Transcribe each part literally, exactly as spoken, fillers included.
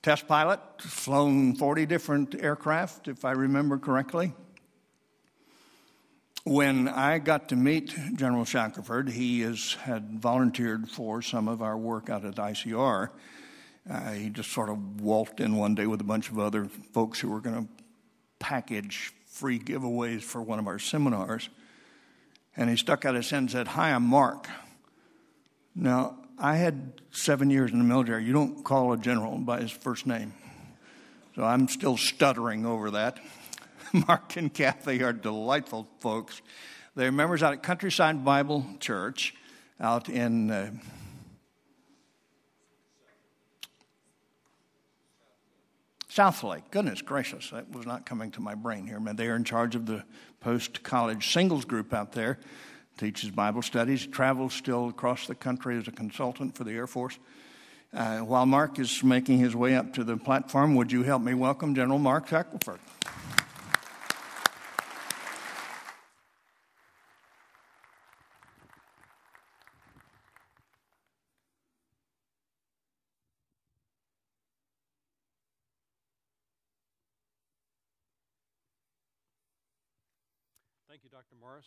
test pilot, flown forty different aircraft, if I remember correctly. When I got to meet General Shackelford, he is, had volunteered for some of our work out at I C R. Uh, he just sort of walked in one day with a bunch of other folks who were going to package free giveaways for one of our seminars. And he stuck out his hand and said, "Hi, I'm Mark." Now, I had seven years in the military. You don't call a general by his first name. So I'm still stuttering over that. Mark and Kathy are delightful folks. They're members out at Countryside Bible Church out in uh, Southlake. Goodness gracious, that was not coming to my brain here. They are in charge of the post-college singles group out there. Teaches Bible studies, travels still across the country as a consultant for the Air Force. Uh, while Mark is making his way up to the platform, would you help me welcome General Mark Shackelford? Thank you, Doctor Morris.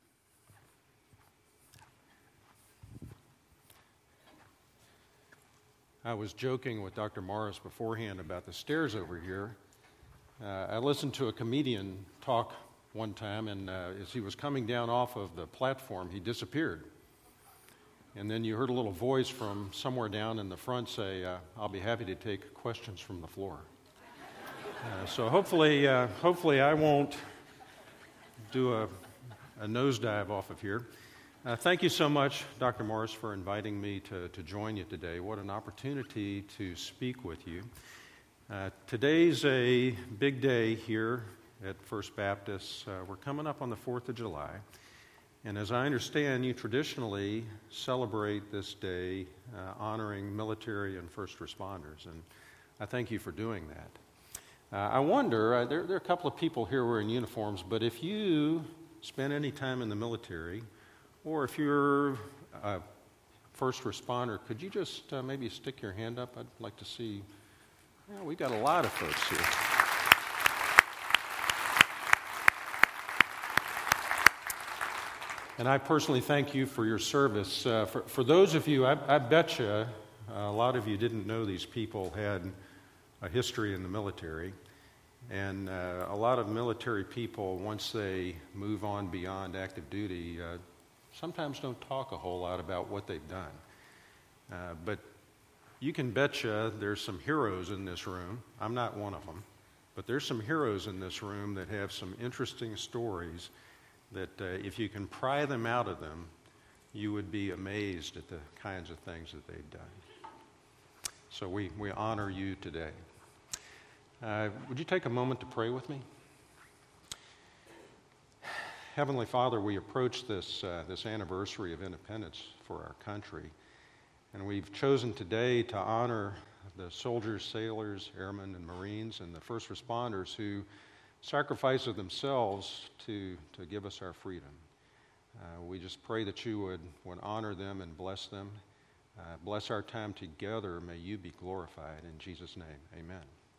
I was joking with Doctor Morris beforehand about the stairs over here. Uh, I listened to a comedian talk one time, and uh, as he was coming down off of the platform, he disappeared. And then you heard a little voice from somewhere down in the front say, uh, "I'll be happy to take questions from the floor." Uh, so hopefully, uh, hopefully I won't do a, a nosedive off of here. Uh, thank you so much, Doctor Morris, for inviting me to, to join you today. What an opportunity to speak with you. Uh, today's a big day here at First Baptist. Uh, we're coming up on the fourth of July. And as I understand, you traditionally celebrate this day uh, honoring military and first responders. And I thank you for doing that. Uh, I wonder, uh, there, there are a couple of people here who are in uniforms, but if you spend any time in the military, or if you're a first responder, could you just uh, maybe stick your hand up? I'd like to see. Yeah, we've got a lot of folks here. And I personally thank you for your service. Uh, for, for those of you, I, I bet you uh, a lot of you didn't know these people had a history in the military. And uh, a lot of military people, once they move on beyond active duty, uh, sometimes don't talk a whole lot about what they've done. Uh, but you can betcha there's some heroes in this room. I'm not one of them. But there's some heroes in this room that have some interesting stories that uh, if you can pry them out of them, you would be amazed at the kinds of things that they've done. So we, we honor you today. Uh, would you take a moment to pray with me? Heavenly Father, we approach this uh, this anniversary of independence for our country, and we've chosen today to honor the soldiers, sailors, airmen, and Marines, and the first responders who sacrifice of themselves to, to give us our freedom. Uh, we just pray that you would, would honor them and bless them. Uh, bless our time together. May you be glorified. In Jesus' name, amen.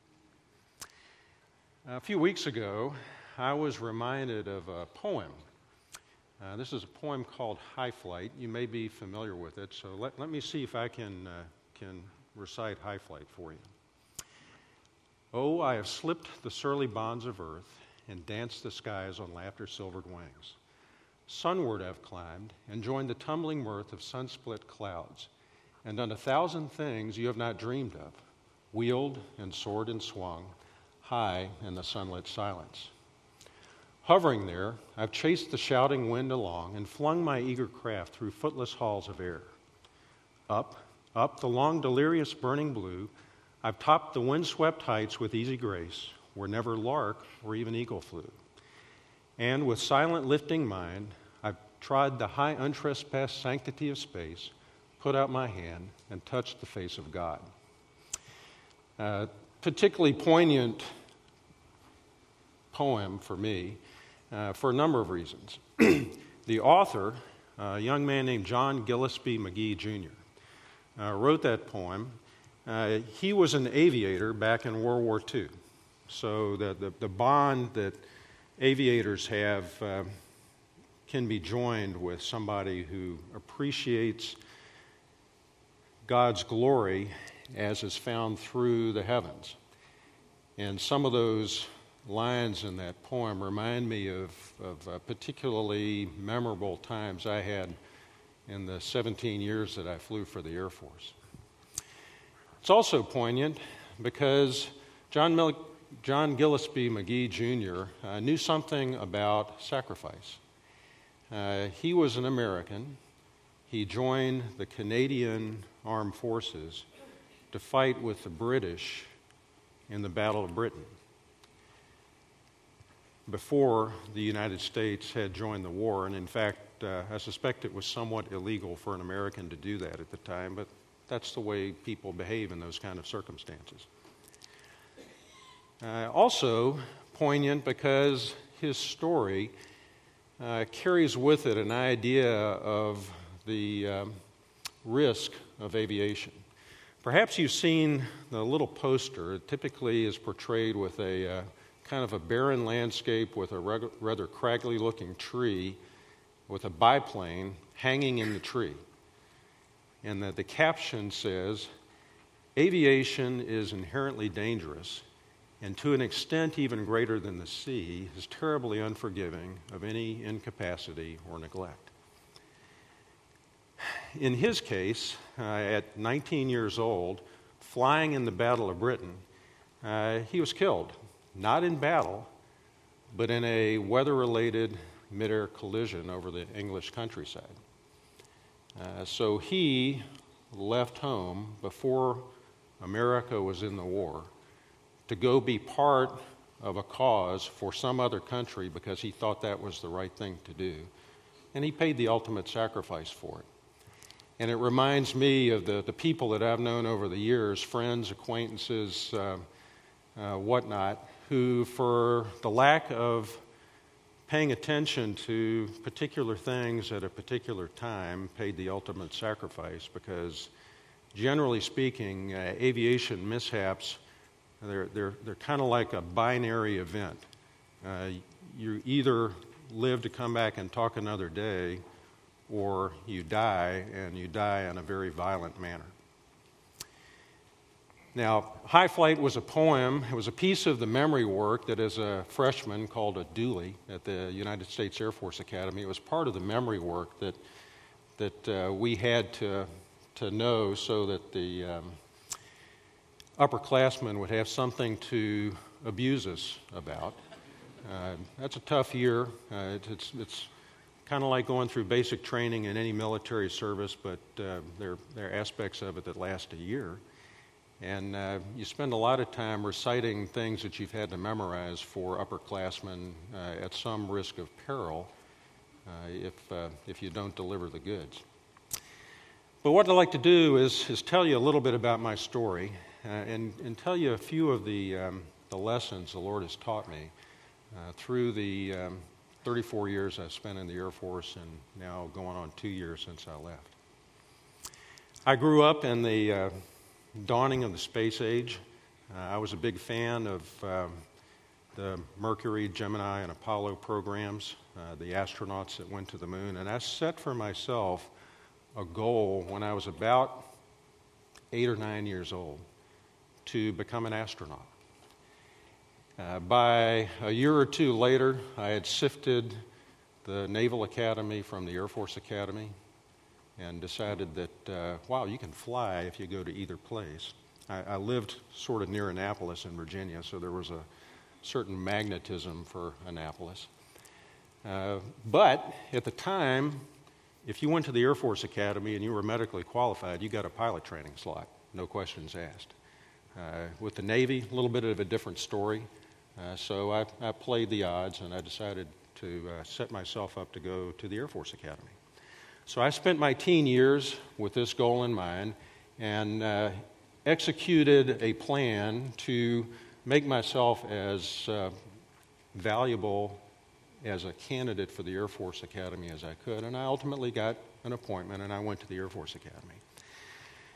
A few weeks ago, I was reminded of a poem. Uh, this is a poem called High Flight. You may be familiar with it, so let, let me see if I can, uh, can recite High Flight for you. Oh, I have slipped the surly bonds of earth and danced the skies on laughter-silvered wings. Sunward I've climbed and joined the tumbling mirth of sun-split clouds, and done a thousand things you have not dreamed of, wheeled and soared and swung, high in the sunlit silence. Hovering there, I've chased the shouting wind along and flung my eager craft through footless halls of air. Up, up the long delirious burning blue, I've topped the windswept heights with easy grace, where never lark or even eagle flew. And with silent lifting mind, I've trod the high untrespassed sanctity of space, put out my hand, and touched the face of God. Uh, particularly poignant poem for me, uh, for a number of reasons. The author, a young man named John Gillespie McGee, Junior, uh, wrote that poem Uh, he was an aviator back in World War Two. So the, the, the bond that aviators have uh, can be joined with somebody who appreciates God's glory as is found through the heavens. And some of those lines in that poem remind me of, of uh, particularly memorable times I had in the seventeen years that I flew for the Air Force. It's also poignant because John, Mil- John Gillespie McGee Junior Uh, knew something about sacrifice. Uh, he was an American. He joined the Canadian Armed Forces to fight with the British in the Battle of Britain before the United States had joined the war. And in fact, uh, I suspect it was somewhat illegal for an American to do that at the time, but that's the way people behave in those kind of circumstances. Uh, also poignant because his story uh, carries with it an idea of the um, risk of aviation. Perhaps you've seen the little poster. It typically is portrayed with a uh, kind of a barren landscape with a reg- rather craggy-looking tree with a biplane hanging in the tree. And the, the caption says, "Aviation is inherently dangerous, and to an extent even greater than the sea, is terribly unforgiving of any incapacity or neglect." In his case, uh, at nineteen years old, flying in the Battle of Britain, uh, he was killed, not in battle, but in a weather-related mid-air collision over the English countryside. Uh, so he left home before America was in the war to go be part of a cause for some other country because he thought that was the right thing to do. And he paid the ultimate sacrifice for it. And it reminds me of the, the people that I've known over the years, friends, acquaintances, uh, uh, whatnot, who for the lack of paying attention to particular things at a particular time paid the ultimate sacrifice because, generally speaking, uh, aviation mishaps, they're, they're, they're kind of like a binary event. Uh, you either live to come back and talk another day, or you die, and you die in a very violent manner. Now, High Flight was a poem. It was a piece of the memory work that as a freshman called a dually at the United States Air Force Academy. It was part of the memory work that that uh, we had to, to know so that the um, upperclassmen would have something to abuse us about. Uh, that's a tough year. Uh, it, it's it's kind of like going through basic training in any military service, but uh, there, there are aspects of it that last a year. And uh, you spend a lot of time reciting things that you've had to memorize for upperclassmen uh, at some risk of peril uh, if, uh, if you don't deliver the goods. But what I'd like to do is, is tell you a little bit about my story uh, and, and tell you a few of the, um, the lessons the Lord has taught me uh, through the um, thirty-four years I've spent in the Air Force and now going on two years since I left. I grew up in the uh, dawning of the space age. Uh, I was a big fan of um, the Mercury, Gemini, and Apollo programs, uh, the astronauts that went to the moon. And I set for myself a goal when I was about eight or nine years old to become an astronaut. Uh, by a year or two later, I had sifted the Naval Academy from the Air Force Academy and decided that, uh, wow, you can fly if you go to either place. I, I lived sort of near Annapolis in Virginia, so there was a certain magnetism for Annapolis. Uh, but at the time, if you went to the Air Force Academy and you were medically qualified, you got a pilot training slot, no questions asked. Uh, with the Navy, a little bit of a different story. Uh, so I, I played the odds, and I decided to uh, set myself up to go to the Air Force Academy. So I spent my teen years with this goal in mind and uh, executed a plan to make myself as uh, valuable as a candidate for the Air Force Academy as I could. And I ultimately got an appointment, and I went to the Air Force Academy.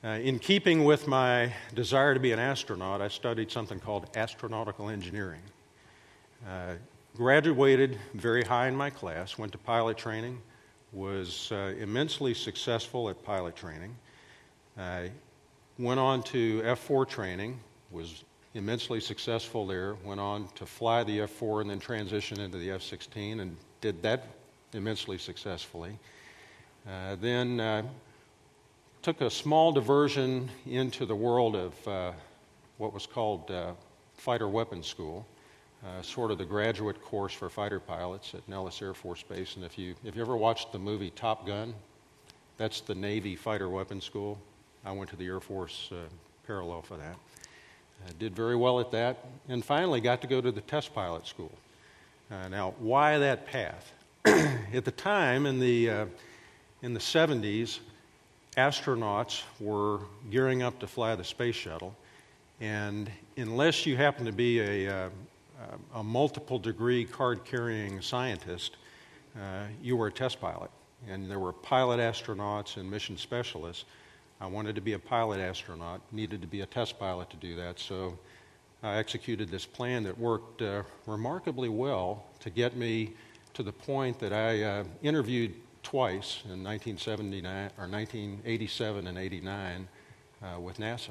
Uh, in keeping with my desire to be an astronaut, I studied something called astronautical engineering. Uh, graduated very high in my class, went to pilot training, was uh, immensely successful at pilot training. I went on to F four training, was immensely successful there, went on to fly the F four and then transition into the F sixteen and did that immensely successfully. Uh, then uh, took a small diversion into the world of uh, what was called uh, fighter weapons school, uh, sort of the graduate course for fighter pilots at Nellis Air Force Base. And if you if you ever watched the movie Top Gun, that's the Navy fighter weapons school. I went to the Air Force uh, parallel for that. I did very well at that, and finally got to go to the test pilot school. Uh, now, why that path? At the time, in the uh, in the seventies, astronauts were gearing up to fly the space shuttle, and unless you happen to be a, uh, a multiple degree card-carrying scientist, uh, you were a test pilot. And there were pilot astronauts and mission specialists. I wanted to be a pilot astronaut, needed to be a test pilot to do that, so I executed this plan that worked uh, remarkably well to get me to the point that I uh, interviewed twice in nineteen seventy-nine or nineteen eighty-seven and eighty-nine uh, with NASA.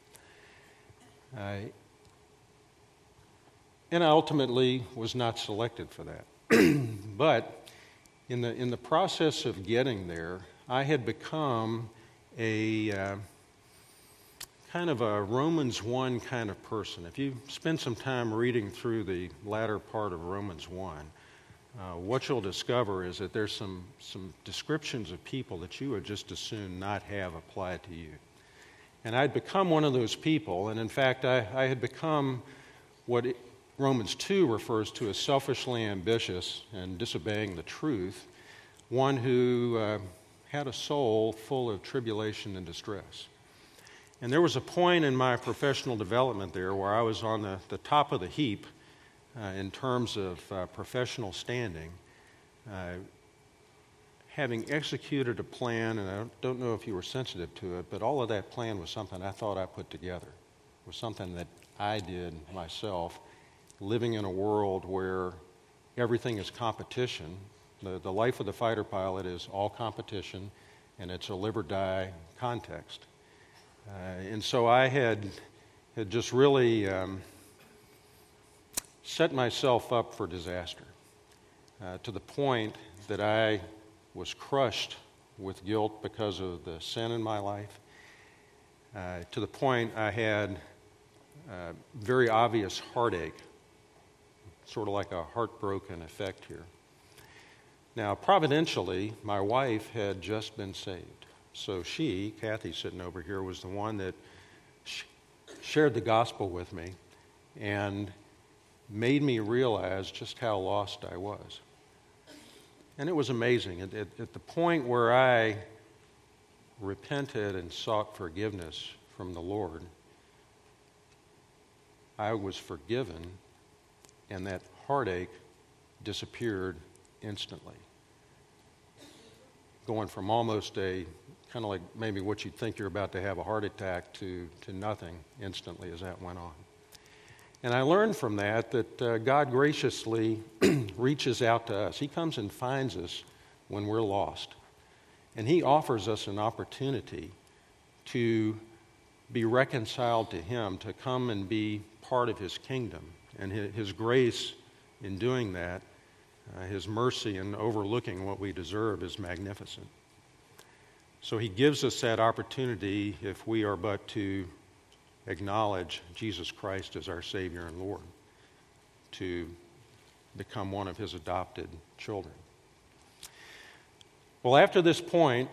I, and I ultimately was not selected for that. But in the in the process of getting there, I had become a uh, kind of a Romans one kind of person. If you spend some time reading through the latter part of Romans one, Uh, what you'll discover is that there's some, some descriptions of people that you would just as soon not have applied to you. And I'd become one of those people, and in fact, I, I had become what it, Romans two refers to as selfishly ambitious and disobeying the truth, one who uh, had a soul full of tribulation and distress. And there was a point in my professional development there where I was on the, the top of the heap Uh, in terms of uh, professional standing, uh, having executed a plan, and I don't know if you were sensitive to it, but all of that plan was something I thought I put together. It was something that I did myself, living in a world where everything is competition. The, the life of the fighter pilot is all competition, and it's a live or die context. Uh, and so I had, had just really Um, set myself up for disaster uh, to the point that I was crushed with guilt because of the sin in my life, uh, to the point I had uh, very obvious heartache, sort of like a heartbroken effect here. Now, providentially, my wife had just been saved. So she, Kathy sitting over here, was the one that sh- shared the gospel with me and made me realize just how lost I was. And it was amazing. At, at, at the point where I repented and sought forgiveness from the Lord, I was forgiven, and that heartache disappeared instantly. Going from almost a, kind of like maybe what you'd think you're about to have a heart attack to, to nothing instantly as that went on. And I learned from that that uh, God graciously reaches out to us. He comes and finds us when we're lost. And He offers us an opportunity to be reconciled to Him, to come and be part of His kingdom. And His, his grace in doing that, uh, His mercy in overlooking what we deserve is magnificent. So He gives us that opportunity if we are but to acknowledge Jesus Christ as our Savior and Lord, to become one of His adopted children. Well, after this point,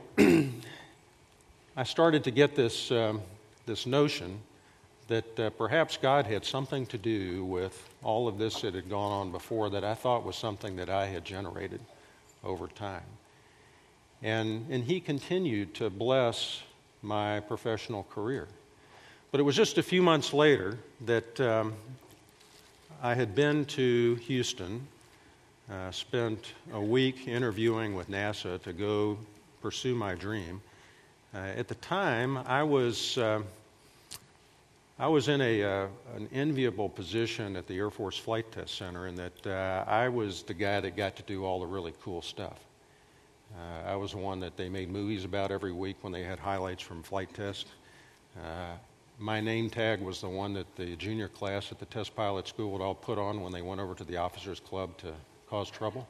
I started to get this, um, this notion that uh, perhaps God had something to do with all of this that had gone on before that I thought was something that I had generated over time. And, and He continued to bless my professional career. But it was just a few months later that um, I had been to Houston, uh, spent a week interviewing with NASA to go pursue my dream. Uh, at the time, I was uh, I was in a uh, an enviable position at the Air Force Flight Test Center in that uh, I was the guy that got to do all the really cool stuff. Uh, I was the one that they made movies about every week when they had highlights from flight test. Uh, my name tag was the one that the junior class at the test pilot school would all put on when they went over to the officers' club to cause trouble.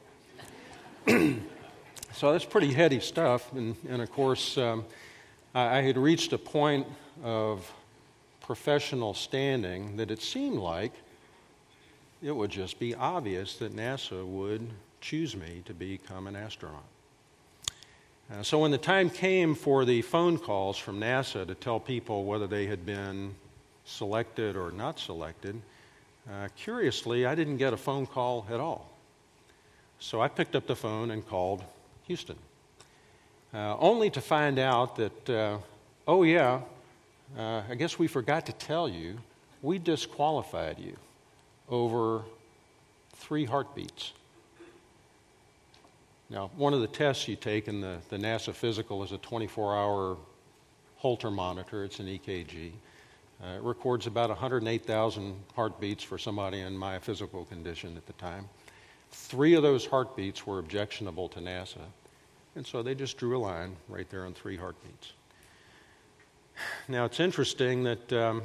So that's pretty heady stuff. And, and of course, um, I, I had reached a point of professional standing that it seemed like it would just be obvious that NASA would choose me to become an astronaut. Uh, so when the time came for the phone calls from NASA to tell people whether they had been selected or not selected, uh, curiously, I didn't get a phone call at all. So I picked up the phone and called Houston, uh, only to find out that, uh, oh yeah, uh, I guess we forgot to tell you, we disqualified you over three heartbeats. Now, one of the tests you take in the, the NASA physical is a twenty-four hour Holter monitor. It's an E K G. Uh, it records about one hundred eight thousand heartbeats for somebody in my physical condition at the time. Three of those heartbeats were objectionable to NASA, and so they just drew a line right there on three heartbeats. Now, it's interesting that um,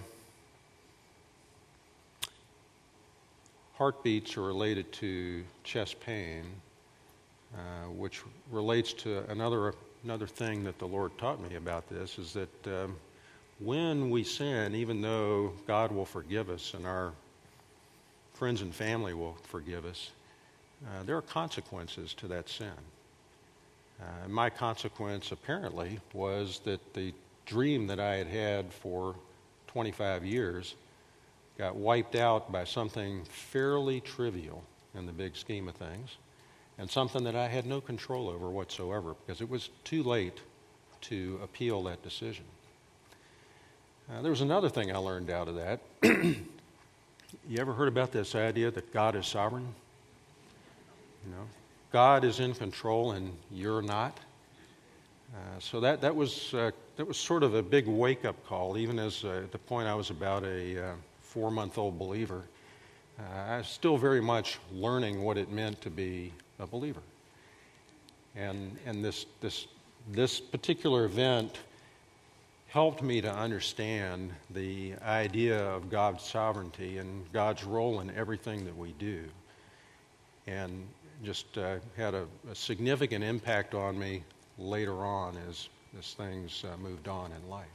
heartbeats are related to chest pain, uh, which relates to another another thing that the Lord taught me about this, is that um, when we sin, even though God will forgive us and our friends and family will forgive us, uh, there are consequences to that sin. Uh, my consequence, apparently, was that the dream that I had had for twenty-five years got wiped out by something fairly trivial in the big scheme of things, and something that I had no control over whatsoever, because it was too late to appeal that decision. Uh, there was another thing I learned out of that. You ever heard about this idea that God is sovereign? You know, God is in control and you're not. Uh, so that that was uh, that was sort of a big wake-up call. Even as uh, at the point I was about a uh, four-month-old believer, uh, I was still very much learning what it meant to be a believer. And and this this this particular event helped me to understand the idea of God's sovereignty and God's role in everything that we do, and just uh, had a, a significant impact on me later on as, as things uh, moved on in life.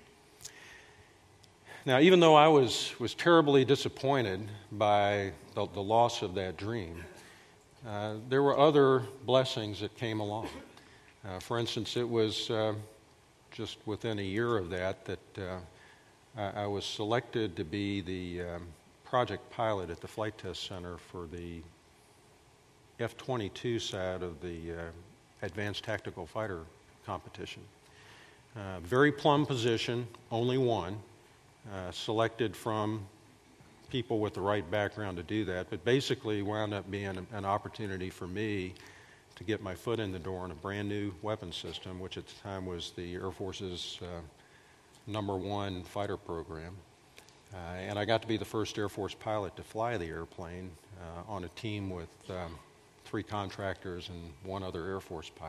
Now, even though I was, was terribly disappointed by the, the loss of that dream, uh, there were other blessings that came along. Uh, for instance, it was uh, just within a year of that that uh, I, I was selected to be the um, project pilot at the Flight Test Center for the F twenty-two side of the uh, Advanced Tactical Fighter competition. Uh, very plum position, only one, uh, selected from people with the right background to do that, but basically wound up being a, an opportunity for me to get my foot in the door in a brand new weapon system, which at the time was the Air Force's uh, number one fighter program. Uh, and I got to be the first Air Force pilot to fly the airplane uh, on a team with um, three contractors and one other Air Force pilot.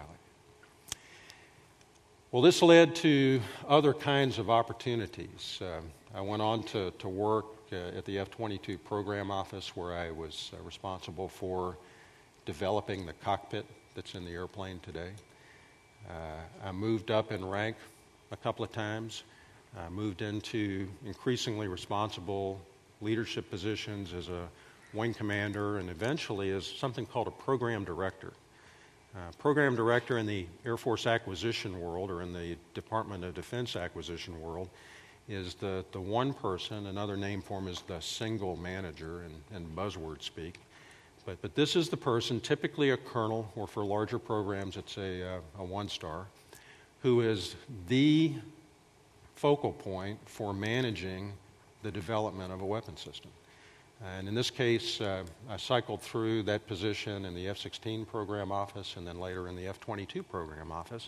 Well, this led to other kinds of opportunities. Uh, I went on to, to work uh, at the F twenty-two program office, where I was uh, responsible for developing the cockpit that's in the airplane today. Uh, I moved up in rank a couple of times. I moved into increasingly responsible leadership positions as a wing commander, and eventually as something called a program director. Uh, program director in the Air Force acquisition world, or in the Department of Defense acquisition world, is the, the one person. Another name for him is the single manager in, in buzzword speak. But, but this is the person, typically a colonel, or for larger programs it's a, uh, a one-star, who is the focal point for managing the development of a weapon system. And in this case, uh, I cycled through that position in the F sixteen program office and then later in the F twenty-two program office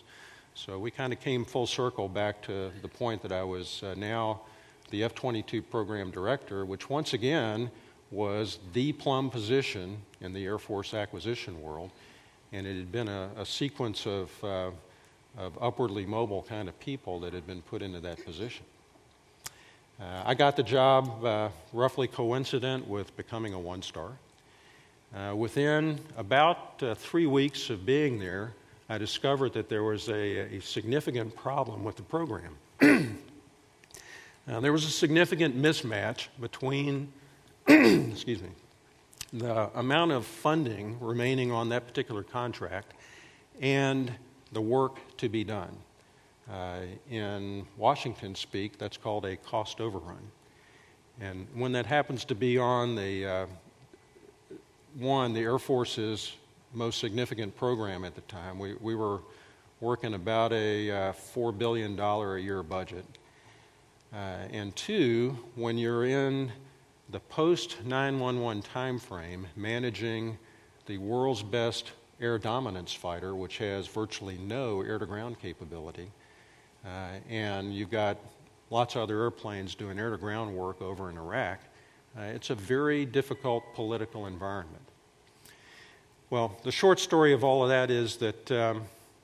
So we kind of came full circle back to the point that I was uh, now the F twenty-two program director, which once again was the plum position in the Air Force acquisition world. And it had been a, a sequence of, uh, of upwardly mobile kind of people that had been put into that position. Uh, I got the job uh, roughly coincident with becoming a one-star. Uh, within about uh, three weeks of being there, I discovered that there was a, a significant problem with the program. uh, there was a significant mismatch between, excuse me, the amount of funding remaining on that particular contract and the work to be done. Uh, in Washington speak, that's called a cost overrun. And when that happens to be on the, uh, one, the Air Force's most significant program at the time, we, we were working about a uh, four billion dollars a year budget. Uh, and two, when you're in the post nine one one time frame, managing the world's best air dominance fighter, which has virtually no air-to-ground capability, uh, and you've got lots of other airplanes doing air-to-ground work over in Iraq, uh, it's a very difficult political environment. Well, the short story of all of that is that um,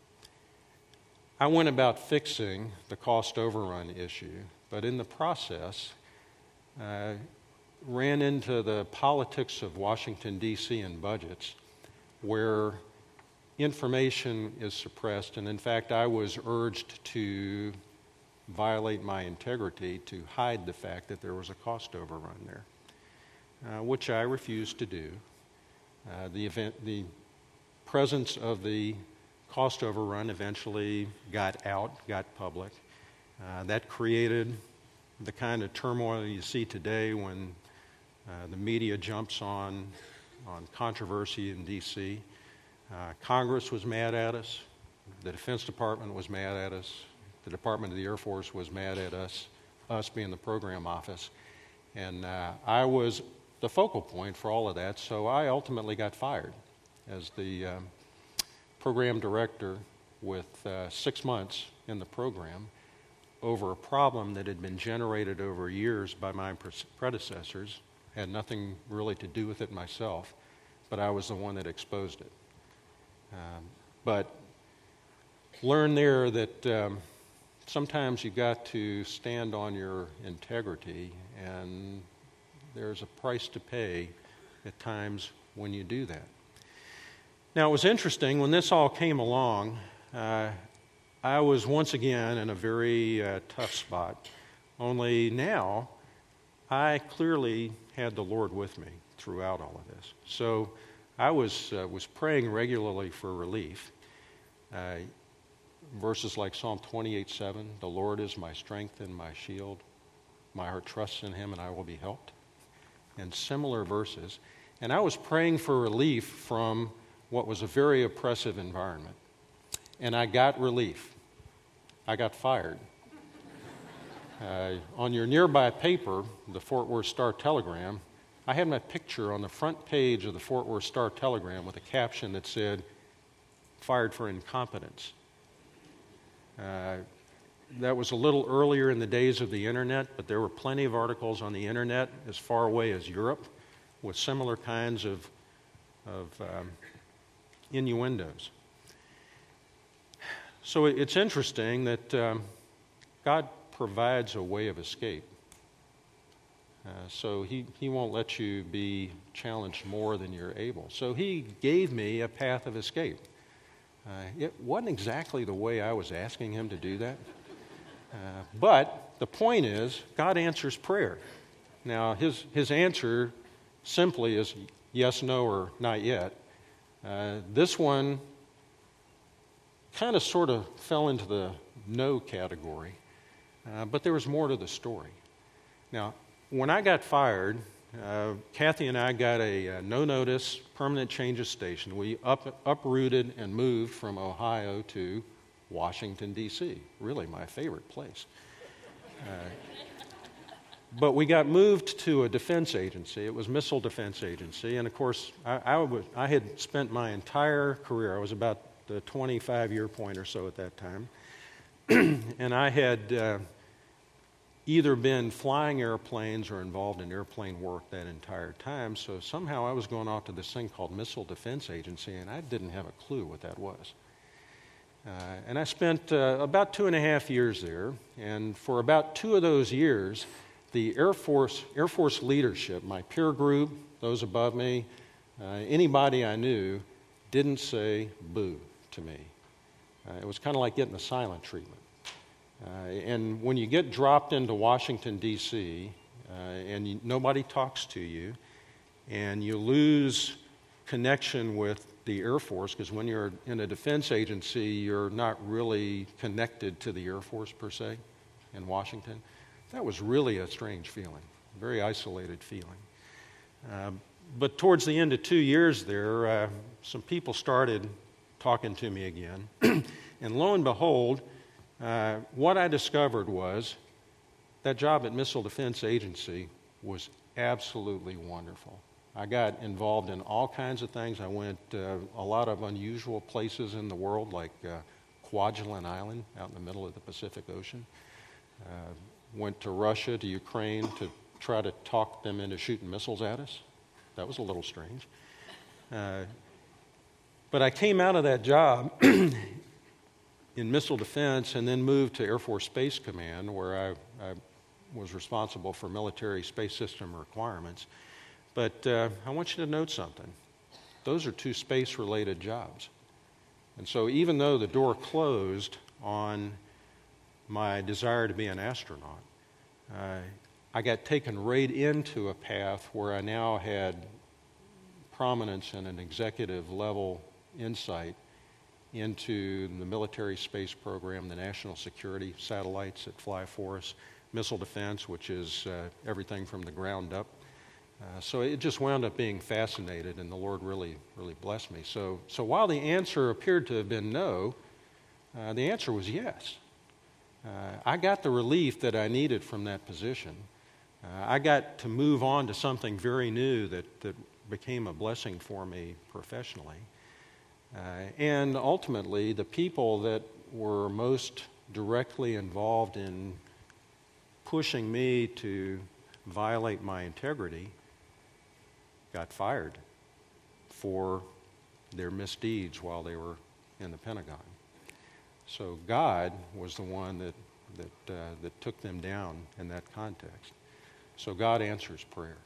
I went about fixing the cost overrun issue, but in the process, uh, ran into the politics of Washington, D C and budgets, where information is suppressed, and in fact I was urged to violate my integrity to hide the fact that there was a cost overrun there, uh, which I refused to do. Uh, the event, the presence of the cost overrun eventually got out, got public. Uh, that created the kind of turmoil you see today when Uh, the media jumps on, on controversy in D C. Uh, Congress was mad at us. The Defense Department was mad at us. The Department of the Air Force was mad at us, us being the program office. And uh, I was the focal point for all of that, so I ultimately got fired as the um, program director with uh, six months in the program over a problem that had been generated over years by my predecessors. Had nothing really to do with it myself, but I was the one that exposed it. Um, but learn there that um, sometimes you got to stand on your integrity, and there's a price to pay at times when you do that. Now, it was interesting, when this all came along, uh, I was once again in a very uh, tough spot, only now I clearly had the Lord with me throughout all of this. So I was uh, was praying regularly for relief. Uh, verses like Psalm twenty-eight seven, the Lord is my strength and my shield. My heart trusts in him and I will be helped. And similar verses. And I was praying for relief from what was a very oppressive environment. And I got relief. I got fired. Uh, on your nearby paper, the Fort Worth Star-Telegram, I had my picture on the front page of the Fort Worth Star-Telegram with a caption that said, "Fired for incompetence." Uh, that was a little earlier in the days of the internet, but there were plenty of articles on the internet as far away as Europe with similar kinds of, of um, innuendos. So it's interesting that um, God provides a way of escape. Uh, so he, he won't let you be challenged more than you're able. So he gave me a path of escape. Uh, it wasn't exactly the way I was asking him to do that. Uh, but the point is, God answers prayer. Now, his, his answer simply is yes, no, or not yet. Uh, this one kind of sort of fell into the no category. Uh, but there was more to the story. Now, when I got fired, uh, Kathy and I got a, a no-notice permanent change of station. We up, uprooted and moved from Ohio to Washington, D C, really my favorite place. Uh, but we got moved to a defense agency. It was Missile Defense Agency. And, of course, I, I, was, I had spent my entire career, I was about the twenty-five-year point or so at that time. And I had uh, either been flying airplanes or involved in airplane work that entire time, so somehow I was going off to this thing called Missile Defense Agency, and I didn't have a clue what that was. Uh, and I spent uh, about two and a half years there, and for about two of those years, the Air Force, Air Force leadership, my peer group, those above me, uh, anybody I knew, didn't say boo to me. Uh, it was kind of like getting the silent treatment. Uh, and when you get dropped into Washington, D C, uh, and you, nobody talks to you, and you lose connection with the Air Force, because when you're in a defense agency, you're not really connected to the Air Force per se in Washington. That was really a strange feeling, a very isolated feeling. Uh, but towards the end of two years there, uh, some people started talking to me again. And lo and behold, uh, what I discovered was that job at Missile Defense Agency was absolutely wonderful. I got involved in all kinds of things. I went uh, a lot of unusual places in the world, like uh, Kwajalein Island out in the middle of the Pacific Ocean. Uh, went to Russia, to Ukraine, to try to talk them into shooting missiles at us. That was a little strange. Uh, but I came out of that job in missile defense and then moved to Air Force Space Command, where I, I was responsible for military space system requirements. But uh, I want you to note something. Those are two space-related jobs. And so even though the door closed on my desire to be an astronaut, uh, I got taken right into a path where I now had prominence and an executive level insight into the military space program, the national security satellites that fly for us, missile defense, which is uh, everything from the ground up. Uh, so it just wound up being fascinated, and the Lord really, really blessed me. So, so while the answer appeared to have been no, uh, the answer was yes. Uh, I got the relief that I needed from that position. Uh, I got to move on to something very new that, that became a blessing for me professionally. Uh, and ultimately, the people that were most directly involved in pushing me to violate my integrity got fired for their misdeeds while they were in the Pentagon. So God was the one that that uh, that took them down in that context. So God answers prayer.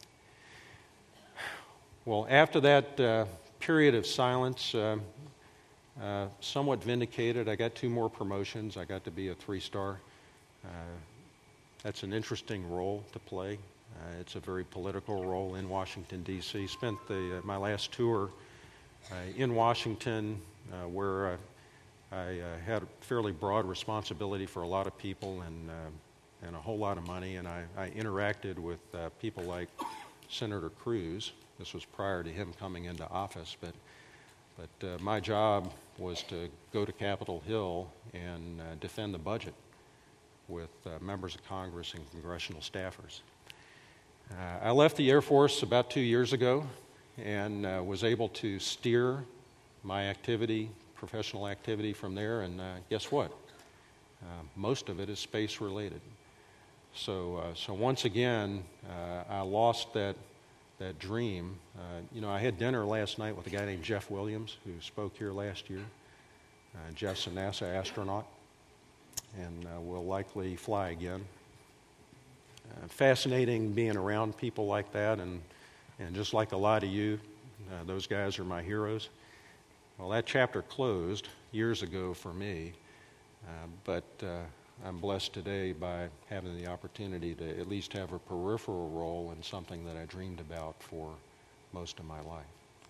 Well, after that uh, period of silence, uh, uh, somewhat vindicated, I got two more promotions. I got to be a three-star. Uh, that's an interesting role to play. Uh, it's a very political role in Washington, D C Spent the uh, my last tour uh, in Washington, uh, where uh, I uh, had a fairly broad responsibility for a lot of people and uh, and a whole lot of money, and I, I interacted with uh, people like Senator Cruz. This was prior to him coming into office, but but uh, my job was to go to Capitol Hill and uh, defend the budget with uh, members of Congress and congressional staffers. Uh, I left the Air Force about two years ago and uh, was able to steer my activity, professional activity from there, and uh, guess what? Uh, most of it is space-related. So, uh, so once again, uh, I lost that that dream. Uh, you know, I had dinner last night with a guy named Jeff Williams, who spoke here last year. Uh, Jeff's a NASA astronaut, and uh, will likely fly again. Uh, fascinating being around people like that, and and just like a lot of you, uh, those guys are my heroes. Well, that chapter closed years ago for me, uh, but uh, I'm blessed today by having the opportunity to at least have a peripheral role in something that I dreamed about for most of my life.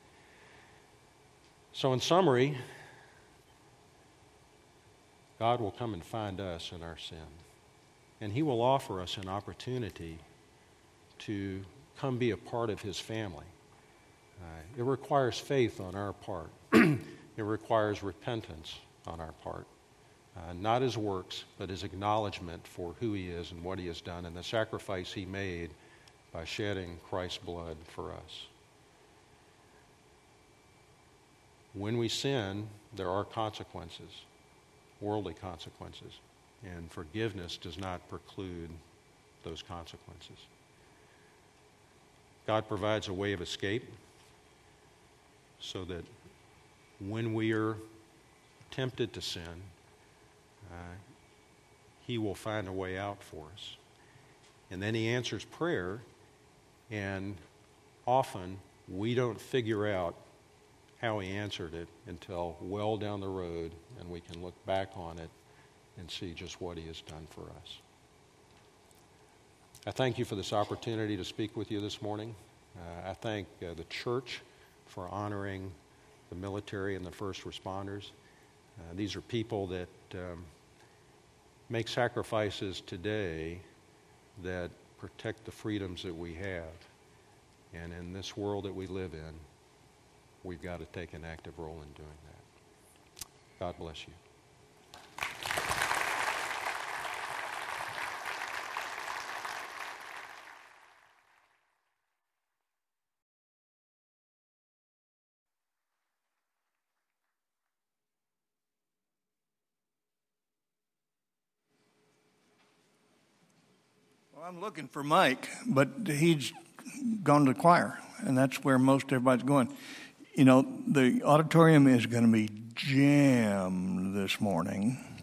So in summary, God will come and find us in our sin, and He will offer us an opportunity to come be a part of His family. Uh, it requires faith on our part. It requires repentance on our part. Uh, not His works, but His acknowledgement for who He is and what He has done and the sacrifice He made by shedding Christ's blood for us. when we sin, there are consequences, worldly consequences, and forgiveness does not preclude those consequences. God provides a way of escape so that when we are tempted to sin, uh, He will find a way out for us. And then He answers prayer, and often we don't figure out how He answered it until well down the road, and we can look back on it and see just what He has done for us. I thank you for this opportunity to speak with you this morning. Uh, I thank uh, the church for honoring the military and the first responders. Uh, these are people that um, make sacrifices today that protect the freedoms that we have. And in this world that we live in, we've got to take an active role in doing that. God bless you. Well, I'm looking for Mike, but he's gone to the choir, and that's where most everybody's going. You know, the auditorium is going to be jammed this morning.